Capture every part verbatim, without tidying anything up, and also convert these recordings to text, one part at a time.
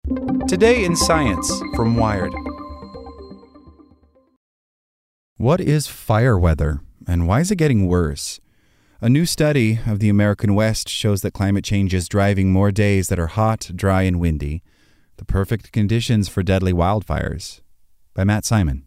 Today in Science from Wired. What is fire weather, and why is it getting worse? A new study of the American West shows that climate change is driving more days that are hot, dry, and windy, the perfect conditions for deadly wildfires. By Matt Simon.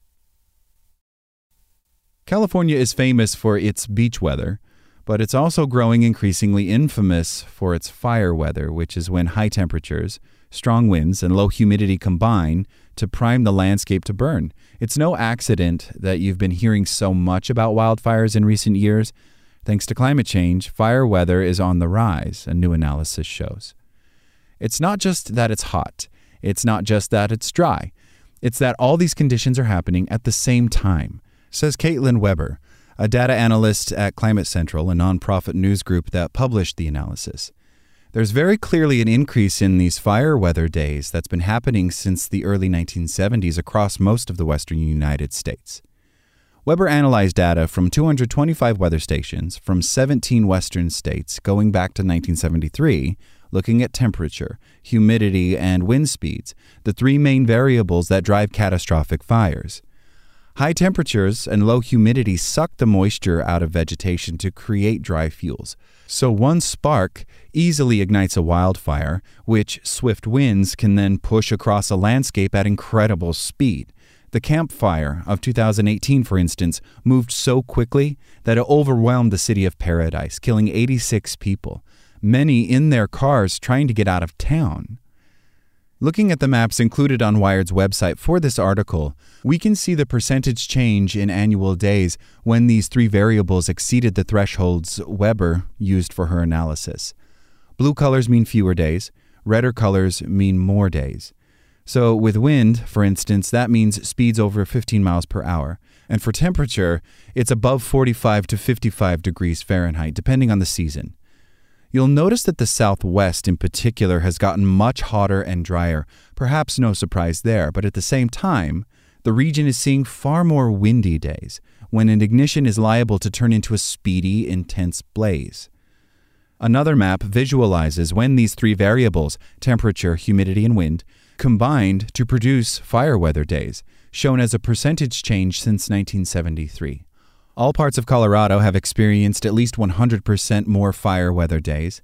California is famous for its beach weather, but it's also growing increasingly infamous for its fire weather, which is when high temperatures, strong winds, and low humidity combine to prime the landscape to burn. It's no accident that you've been hearing so much about wildfires in recent years. Thanks to climate change, fire weather is on the rise, a new analysis shows. It's not just that it's hot. It's not just that it's dry. It's that all these conditions are happening at the same time, says Caitlin Weber, a data analyst at Climate Central, a nonprofit news group that published the analysis. There's very clearly an increase in these fire weather days that's been happening since the early nineteen seventies across most of the western United States. Weber analyzed data from two hundred twenty-five weather stations from seventeen western states going back to nineteen seventy-three, looking at temperature, humidity, and wind speeds, the three main variables that drive catastrophic fires. High temperatures and low humidity suck the moisture out of vegetation to create dry fuels. So one spark easily ignites a wildfire, which swift winds can then push across a landscape at incredible speed. The Camp Fire of two thousand eighteen, for instance, moved so quickly that it overwhelmed the city of Paradise, killing eighty-six people, many in their cars trying to get out of town. Looking at the maps included on Wired's website for this article, we can see the percentage change in annual days when these three variables exceeded the thresholds Weber used for her analysis. Blue colors mean fewer days, redder colors mean more days. So with wind, for instance, that means speeds over fifteen miles per hour. And for temperature, it's above forty-five to fifty-five degrees Fahrenheit, depending on the season. You'll notice that the Southwest in particular has gotten much hotter and drier, perhaps no surprise there, but at the same time, the region is seeing far more windy days, when an ignition is liable to turn into a speedy, intense blaze. Another map visualizes when these three variables, temperature, humidity, and wind, combined to produce fire weather days, shown as a percentage change since nineteen seventy-three. All parts of Colorado have experienced at least one hundred percent more fire weather days.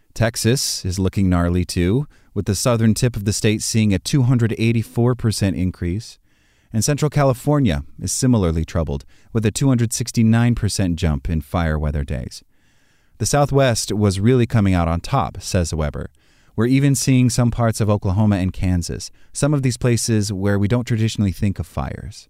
Texas is looking gnarly too, with the southern tip of the state seeing a two hundred eighty-four percent increase. And Central California is similarly troubled, with a two hundred sixty-nine percent jump in fire weather days. The Southwest was really coming out on top, says Weber. We're even seeing some parts of Oklahoma and Kansas, some of these places where we don't traditionally think of fires.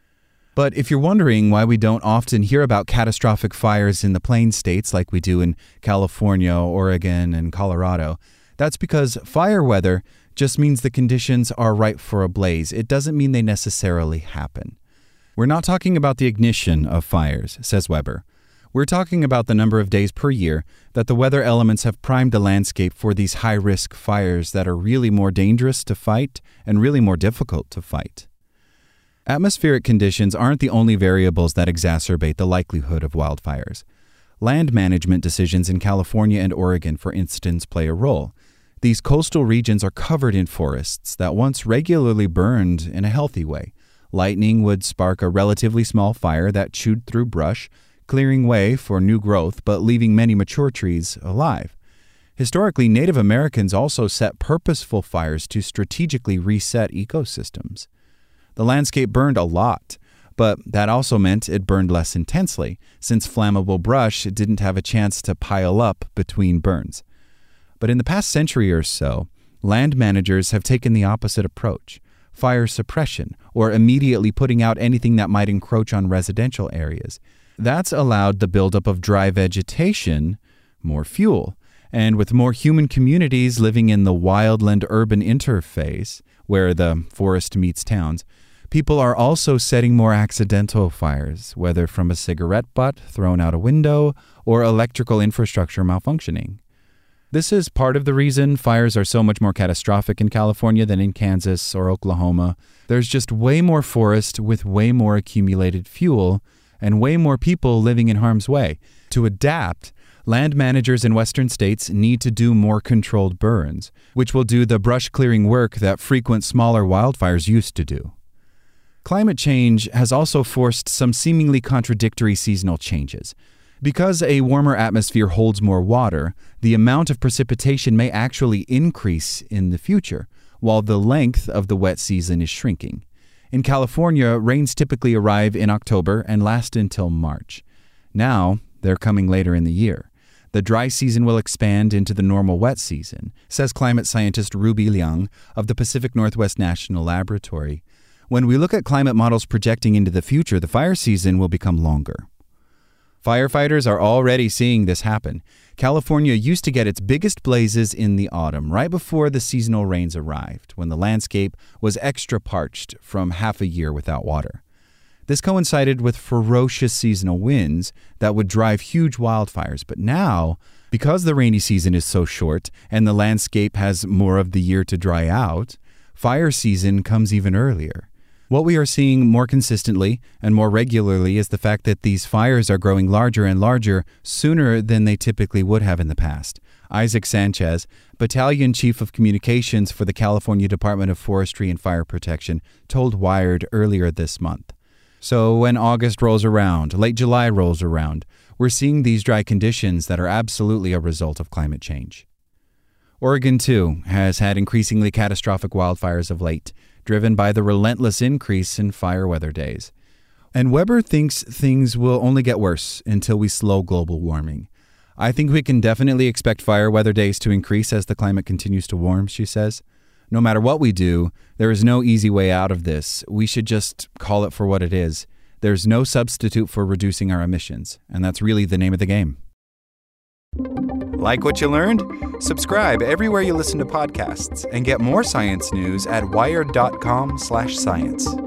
But if you're wondering why we don't often hear about catastrophic fires in the Plains states like we do in California, Oregon, and Colorado, that's because fire weather just means the conditions are right for a blaze. It doesn't mean they necessarily happen. We're not talking about the ignition of fires, says Weber. We're talking about the number of days per year that the weather elements have primed the landscape for these high-risk fires that are really more dangerous to fight and really more difficult to fight. Atmospheric conditions aren't the only variables that exacerbate the likelihood of wildfires. Land management decisions in California and Oregon, for instance, play a role. These coastal regions are covered in forests that once regularly burned in a healthy way. Lightning would spark a relatively small fire that chewed through brush, clearing way for new growth but leaving many mature trees alive. Historically, Native Americans also set purposeful fires to strategically reset ecosystems. The landscape burned a lot, but that also meant it burned less intensely, since flammable brush didn't have a chance to pile up between burns. But in the past century or so, land managers have taken the opposite approach: fire suppression, or immediately putting out anything that might encroach on residential areas. That's allowed the buildup of dry vegetation, more fuel, and with more human communities living in the wildland-urban interface, where the forest meets towns, people are also setting more accidental fires, whether from a cigarette butt thrown out a window or electrical infrastructure malfunctioning. This is part of the reason fires are so much more catastrophic in California than in Kansas or Oklahoma. There's just way more forest with way more accumulated fuel and way more people living in harm's way. To adapt, land managers in western states need to do more controlled burns, which will do the brush clearing work that frequent smaller wildfires used to do. Climate change has also forced some seemingly contradictory seasonal changes. Because a warmer atmosphere holds more water, the amount of precipitation may actually increase in the future, while the length of the wet season is shrinking. In California, rains typically arrive in October and last until March. Now, they're coming later in the year. The dry season will expand into the normal wet season, says climate scientist Ruby Liang of the Pacific Northwest National Laboratory. When we look at climate models projecting into the future, the fire season will become longer. Firefighters are already seeing this happen. California used to get its biggest blazes in the autumn, right before the seasonal rains arrived, when the landscape was extra parched from half a year without water. This coincided with ferocious seasonal winds that would drive huge wildfires. But now, because the rainy season is so short and the landscape has more of the year to dry out, fire season comes even earlier. What we are seeing more consistently and more regularly is the fact that these fires are growing larger and larger sooner than they typically would have in the past. Isaac Sanchez, Battalion Chief of Communications for the California Department of Forestry and Fire Protection, told Wired earlier this month. So when August rolls around, late July rolls around, we're seeing these dry conditions that are absolutely a result of climate change. Oregon, too, has had increasingly catastrophic wildfires of late, driven by the relentless increase in fire weather days. And Weber thinks things will only get worse until we slow global warming. I think we can definitely expect fire weather days to increase as the climate continues to warm, she says. No matter what we do, there is no easy way out of this. We should just call it for what it is. There's no substitute for reducing our emissions, and that's really the name of the game. Like what you learned? Subscribe everywhere you listen to podcasts and get more science news at wired dot com slash science.